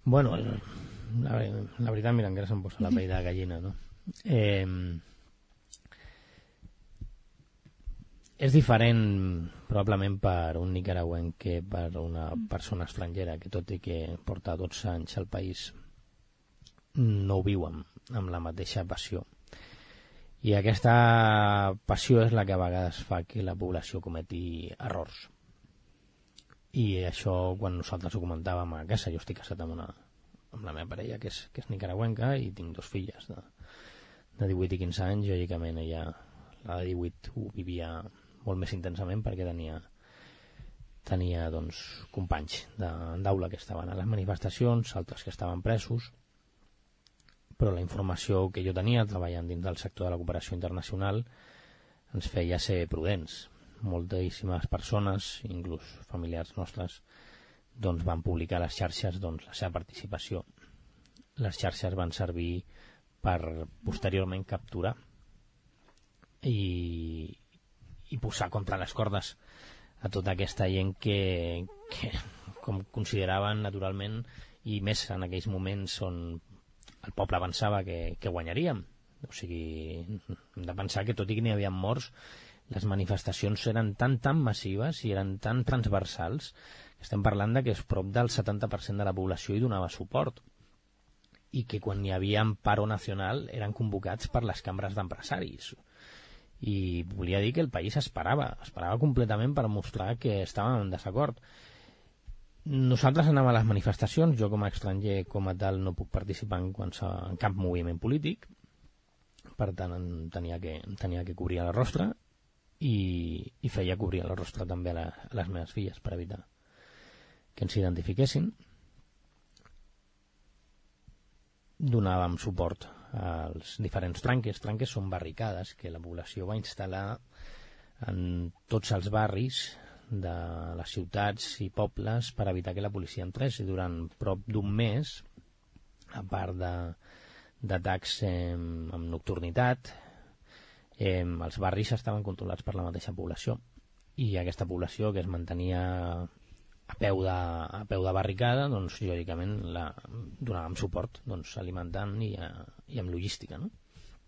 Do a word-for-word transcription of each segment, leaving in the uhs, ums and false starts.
Bueno, la, la veritat, mira, encara se'm posa la pell de gallina, no? Eh, és diferent probablement per un nicaragüenc que per una persona estrangera que tot i que porta dotze anys al país no ho viu amb, amb la mateixa passió, i aquesta passió és la que a vegades fa que la població cometi errors. I això, quan nosaltres ho comentàvem a casa, jo estic casat amb, una, amb la meva parella que és, que és nicaragüenca i tinc dos filles de, de divuit i quinze anys. Lògicament ella, la de divuit, ho vivia molt més intensament perquè tenia tenia doncs companys d'aula que estaven a les manifestacions, altres que estaven presos, però la informació que jo tenia treballant dins del sector de la cooperació internacional ens feia ser prudents. Moltíssimes persones, inclús familiars nostres, doncs van publicar a les xarxes doncs, la seva participació. Les xarxes van servir per posteriorment capturar i, i posar contra les cordes a tota aquesta gent que, que com consideraven naturalment, i més en aquells moments on el poble pensava que, que guanyaríem. O sigui, hem de pensar que tot i que n'hi havia morts, les manifestacions eren tan tan massives i eren tan transversals que estem parlant de que és prop del setanta per cent de la població hi donava suport, i que quan hi havia paro nacional eren convocats per les cambres d'empresaris. I volia dir que el país esperava, esperava completament per mostrar que estàvem en desacord. Nosaltres anàvem a les manifestacions, jo com a estranger com a tal no puc participar en, en cap moviment polític, per tant em tenia que, em tenia que cobrir el rostre i, i feia cobrir el rostre també a, la, a les meves filles per evitar que ens identifiquessin. Donàvem suport als diferents tranques. Tranques són barricades que la població va instal·lar en tots els barris de les ciutats i pobles per evitar que la policia entrés, i durant prop d'un mes, a part de d'atacs eh, amb nocturnitat, eh, els barris estaven controlats per la mateixa població, i aquesta població que es mantenia a peu de, a peu de barricada, doncs lògicament la donàvem suport, doncs alimentant i, a, i amb logística, no?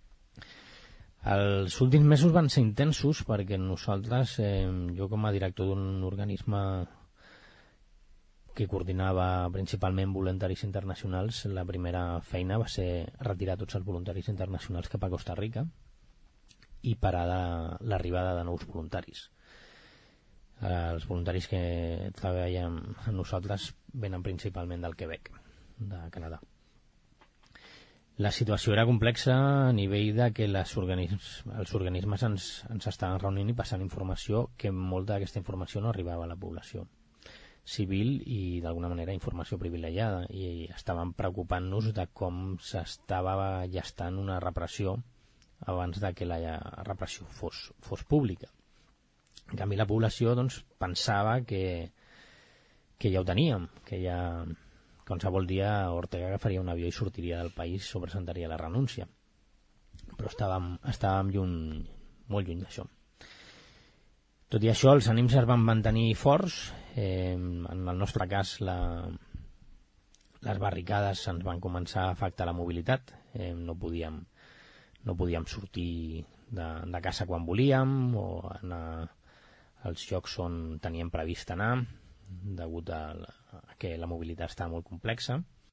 Els últims mesos van ser intensos perquè nosaltres, eh, jo com a director d'un organisme que coordinava principalment voluntaris internacionals, la primera feina va ser retirar tots els voluntaris internacionals cap a Costa Rica i parar l'arribada de nous voluntaris. Els voluntaris que treballen amb nosaltres venen principalment del Quebec, de Canadà. La situació era complexa a nivell de que les organismes, els organismes ens, ens estaven reunint i passant informació, que molta d'aquesta informació no arribava a la població civil i d'alguna manera informació privilegiada, i estaven preocupant-nos de com s'estava gestant una repressió abans de que la repressió fos, fos pública. En canvi la població doncs, pensava que, que ja ho teníem, que ja qualsevol dia Ortega agafaria un avió i sortiria del país o presentaria la renúncia, però estàvem, estàvem lluny, molt lluny d'això. Tot i això, els ànims es van mantenir forts. Eh, en el nostre cas, la, les barricades ens van començar a afectar la mobilitat. Eh, no podíem, no podíem sortir de, de casa quan volíem o anar als llocs on teníem previst anar, degut a, la, a que la mobilitat estava molt complexa.